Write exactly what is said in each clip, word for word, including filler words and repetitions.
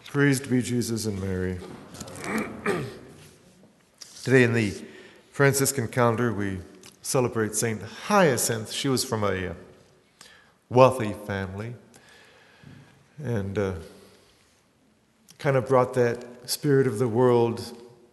Praised be Jesus and Mary. Today in the Franciscan calendar, we celebrate Saint Hyacinth. She was from a wealthy family and uh, kind of brought that spirit of the world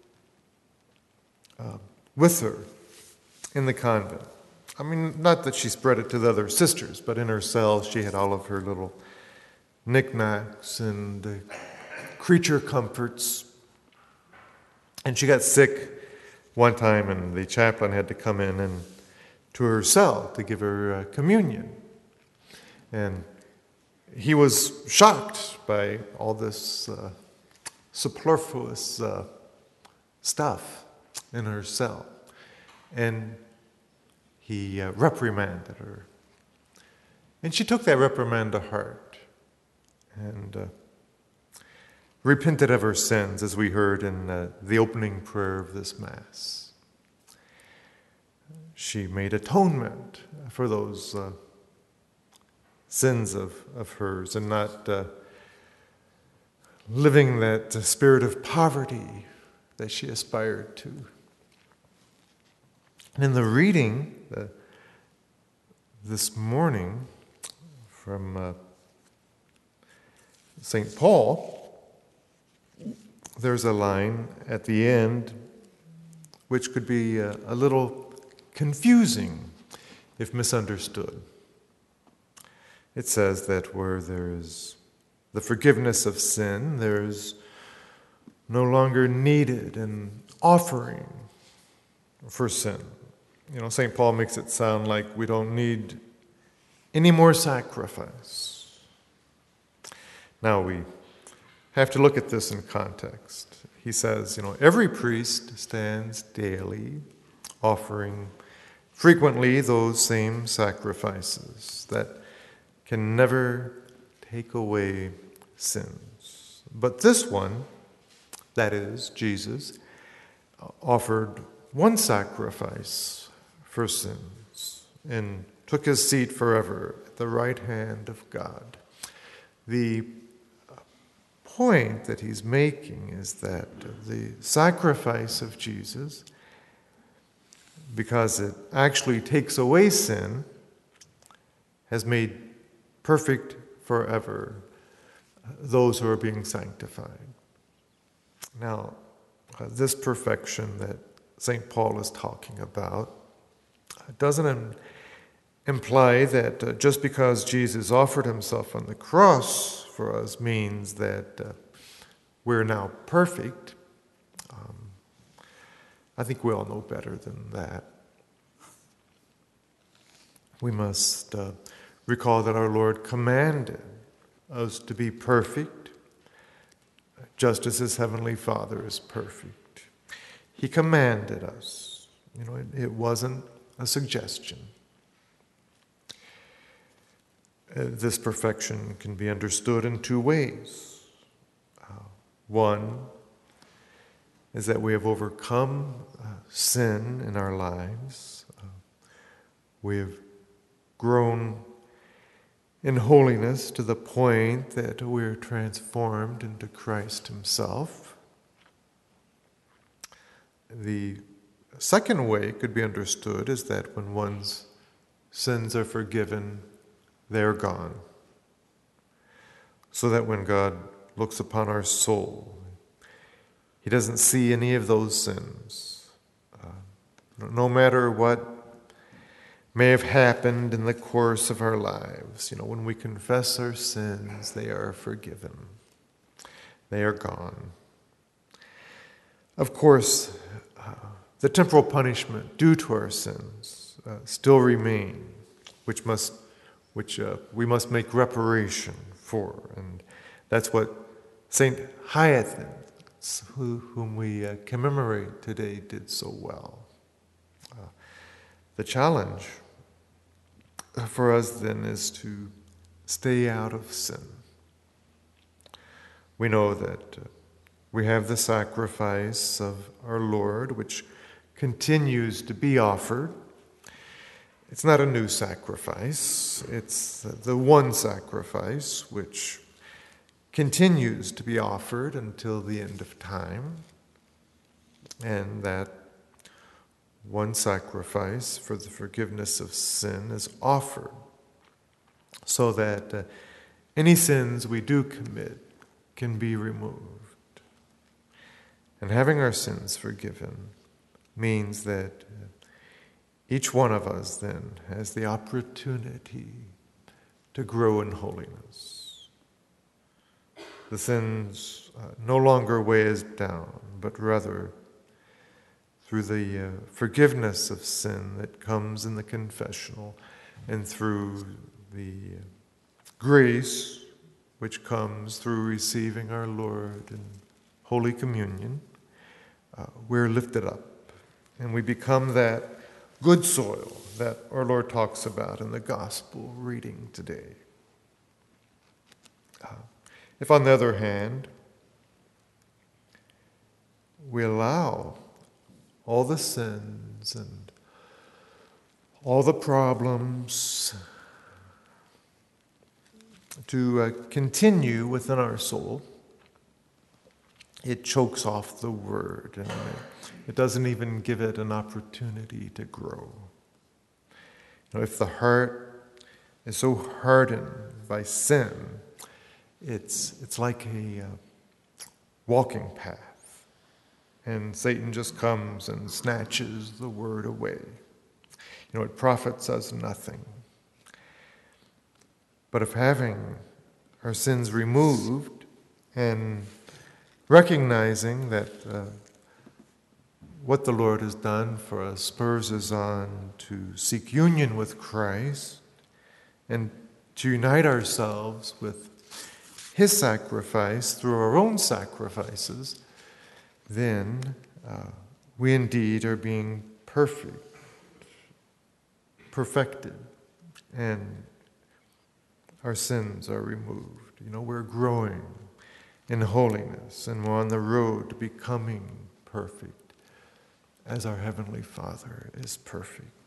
uh, with her in the convent. I mean, not that she spread it to the other sisters, but in her cells she had all of her little knickknacks and uh, creature comforts. And she got sick one time, and the chaplain had to come in and to her cell to give her uh, communion. And he was shocked by all this uh, superfluous uh, stuff in her cell. And he uh, reprimanded her. And she took that reprimand to heart and uh, repented of her sins, as we heard in uh, the opening prayer of this Mass. She made atonement for those uh, sins of, of hers and not uh, living that uh, spirit of poverty that she aspired to. And in the reading uh, this morning from uh, Saint Paul, there's a line at the end which could be a, a little confusing if misunderstood. It says that where there's the forgiveness of sin, there's no longer needed an offering for sin. You know, Saint Paul makes it sound like we don't need any more sacrifice. Now we have to look at this in context. He says, you know, every priest stands daily offering frequently those same sacrifices that can never take away sins. But this one, that is, Jesus, offered one sacrifice for sins and took his seat forever at the right hand of God. The point that he's making is that the sacrifice of Jesus, because it actually takes away sin, has made perfect forever those who are being sanctified. Now, uh, this perfection that Saint Paul is talking about doesn't im- imply that uh, just because Jesus offered himself on the cross for us means that uh, we're now perfect. Um, I think we all know better than that. We must uh, recall that our Lord commanded us to be perfect, just as his heavenly Father is perfect. He commanded us. You know, it, it wasn't a suggestion. Uh, this perfection can be understood in two ways. Uh, one is that we have overcome uh, sin in our lives. Uh, we have grown in holiness to the point that we are transformed into Christ himself. The second way it could be understood is that when one's sins are forgiven, they're gone. So that when God looks upon our soul, he doesn't see any of those sins. Uh, no matter what may have happened in the course of our lives, you know, when we confess our sins, they are forgiven. They are gone. Of course, uh, the temporal punishment due to our sins uh, still remain, which must which uh, we must make reparation for. And that's what Saint Hyacinth, who, whom we uh, commemorate today, did so well. Uh, the challenge for us then is to stay out of sin. We know that uh, we have the sacrifice of our Lord, which continues to be offered. It's not a new sacrifice. It's the one sacrifice which continues to be offered until the end of time, and that one sacrifice for the forgiveness of sin is offered so that uh, any sins we do commit can be removed. And having our sins forgiven means that uh, each one of us then has the opportunity to grow in holiness. The sins uh, no longer weigh us down, but rather through the uh, forgiveness of sin that comes in the confessional and through the uh, grace which comes through receiving our Lord in Holy Communion, uh, we're lifted up and we become that good soil that our Lord talks about in the gospel reading today. Uh, if on the other hand, we allow all the sins and all the problems to uh, continue within our soul, it chokes off the word and it doesn't even give it an opportunity to grow. You know, if the heart is so hardened by sin, it's, it's like a uh, walking path. And Satan just comes and snatches the word away. You know, it profits us nothing. But if having our sins removed and recognizing that uh, what the Lord has done for us spurs us on to seek union with Christ and to unite ourselves with his sacrifice through our own sacrifices, then uh, we indeed are being perfect, perfected, and our sins are removed. You know, we're growing in holiness, and we're on the road to becoming perfect as our Heavenly Father is perfect.